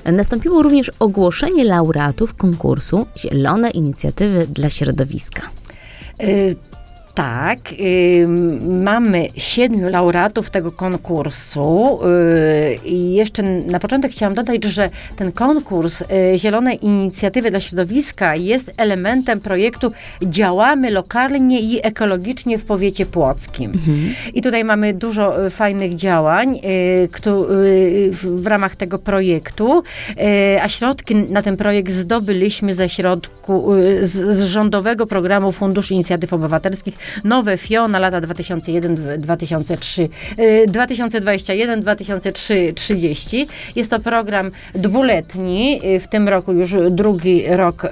Nastąpiło również ogłoszenie laureatów konkursu Zielone Inicjatywy dla Środowiska. Tak, mamy 7 laureatów tego konkursu i jeszcze na początek chciałam dodać, że ten konkurs Zielone Inicjatywy dla Środowiska jest elementem projektu Działamy lokalnie i ekologicznie w powiecie płockim. I tutaj mamy dużo fajnych działań w ramach tego projektu, a środki na ten projekt zdobyliśmy z rządowego programu Fundusz Inicjatyw Obywatelskich Nowe FIO na lata 2021-2030. Jest to program dwuletni. W tym roku już drugi rok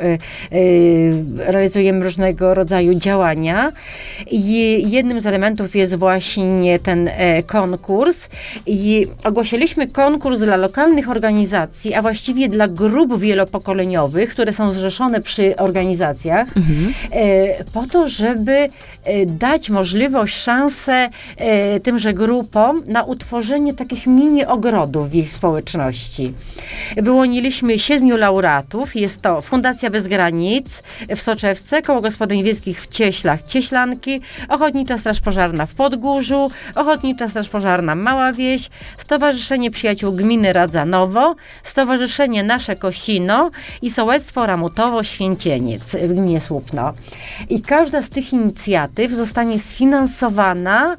realizujemy różnego rodzaju działania. I jednym z elementów jest właśnie ten konkurs. I ogłosiliśmy konkurs dla lokalnych organizacji, a właściwie dla grup wielopokoleniowych, które są zrzeszone przy organizacjach, po to, żeby dać możliwość, szansę tymże grupom na utworzenie takich mini ogrodów w ich społeczności. Wyłoniliśmy 7 laureatów. Jest to Fundacja Bez Granic w Soczewce, Koło Gospodyń Wiejskich w Cieślach, Cieślanki, Ochotnicza Straż Pożarna w Podgórzu, Ochotnicza Straż Pożarna Mała Wieś, Stowarzyszenie Przyjaciół Gminy Radzanowo, Stowarzyszenie Nasze Kosino i Sołectwo Ramutowo-Święcieniec w gminie Słupno. I każda z tych inicjatyw zostanie sfinansowana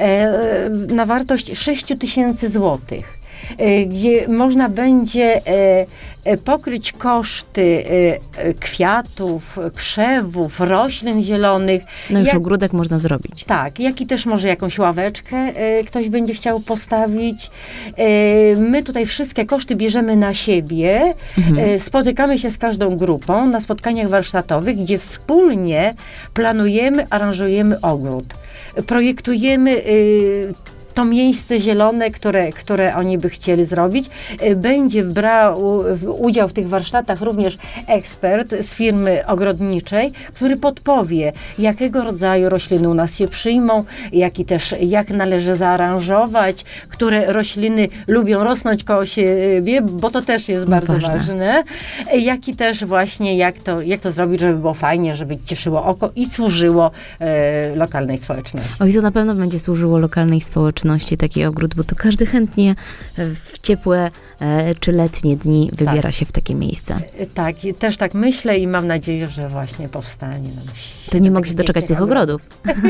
na wartość 6 000 złotych, gdzie można będzie pokryć koszty kwiatów, krzewów, roślin zielonych. No już ogródek można zrobić. Tak, jak i też może jakąś ławeczkę ktoś będzie chciał postawić. My tutaj wszystkie koszty bierzemy na siebie. Spotykamy się z każdą grupą na spotkaniach warsztatowych, gdzie wspólnie planujemy, aranżujemy ogród. Projektujemy to miejsce zielone, które oni by chcieli zrobić. Będzie brał udział w tych warsztatach również ekspert z firmy ogrodniczej, który podpowie, jakiego rodzaju rośliny u nas się przyjmą, jak należy zaaranżować, które rośliny lubią rosnąć koło siebie, bo to też jest bardzo ważne. Jak i też właśnie, jak to zrobić, żeby było fajnie, żeby cieszyło oko i służyło lokalnej społeczności. Oj, to na pewno będzie służyło lokalnej społeczności taki ogród, bo to każdy chętnie w ciepłe czy letnie dni wybiera się w takie miejsce. Tak, też tak myślę i mam nadzieję, że właśnie powstanie nam. To nie mogę się doczekać tych ogrodów.